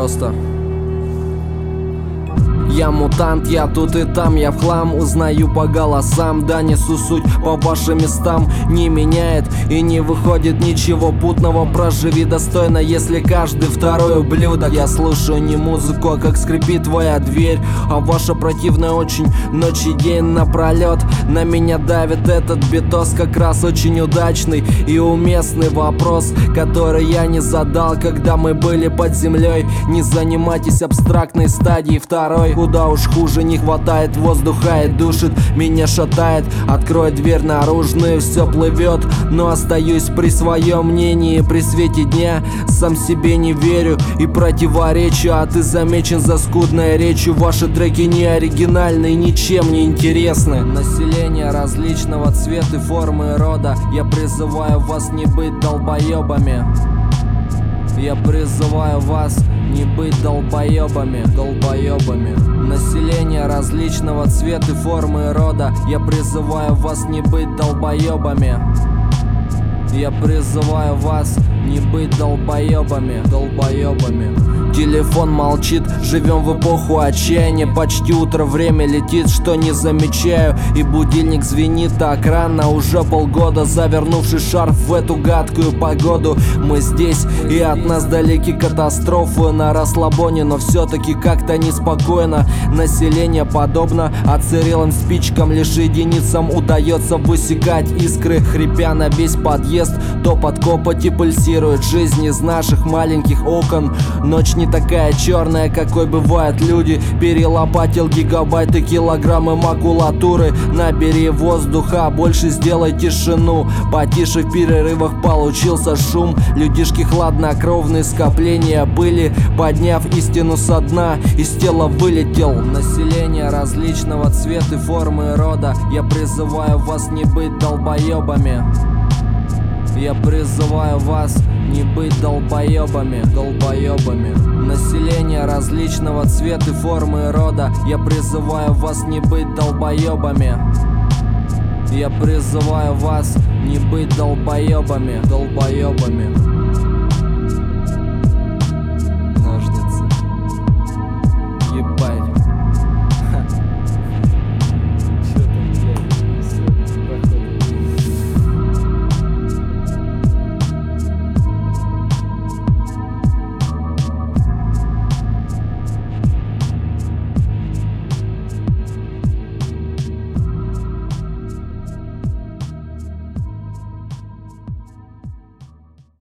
просто. Я мутант, я тут и там, я в хлам. Узнаю по голосам, да несу суть по вашим местам. Не меняет и не выходит ничего путного. Проживи достойно, если каждый второй ублюдок. Я слушаю не музыку, а как скрипит твоя дверь. А ваша противная очень ночь и день напролет. На меня давит этот битос, как раз очень удачный и уместный вопрос, который я не задал, когда мы были под землей. Не занимайтесь абстрактной стадией второй. Куда уж хуже, не хватает воздуха и душит, меня шатает. Открой дверь наружную, все плывет, но остаюсь при своем мнении. При свете дня сам себе не верю и противоречу, а ты замечен за скудной речью. Ваши треки не оригинальны и ничем не интересны. Население различного цвета, формы и рода, я призываю вас не быть долбоебами. Я призываю вас не быть долбоебами, долбоебами. Население различного цвета, формы и рода, я призываю вас не быть долбоебами. Я призываю вас не быть долбоебами, долбоебами. Телефон молчит, живем в эпоху отчаяния. Почти утро, время летит, что не замечаю. И будильник звенит так рано, уже полгода завернувший шарф в эту гадкую погоду. Мы здесь, и от нас далеки катастрофы на расслабоне, но все-таки как-то неспокойно. Население подобно оцарелым спичкам, лишь единицам удается высекать искры. Хрипя на весь подъезд, топот копоти пульсирует жизнь из наших маленьких окон. Ночь не такая черная, какой бывают люди. Перелопатил гигабайты, килограммы макулатуры. Набери воздуха, больше сделай тишину. Потише в перерывах получился шум. Людишки хладнокровные скопления были. Подняв истину со дна, из тела вылетел. Население различного цвета, формы и рода, я призываю вас не быть долбоебами. Я призываю вас не быть долбоебами, долбоебами. Население различного цвета, формы и рода, я призываю вас не быть долбоебами. Я призываю вас не быть долбоебами, долбоебами.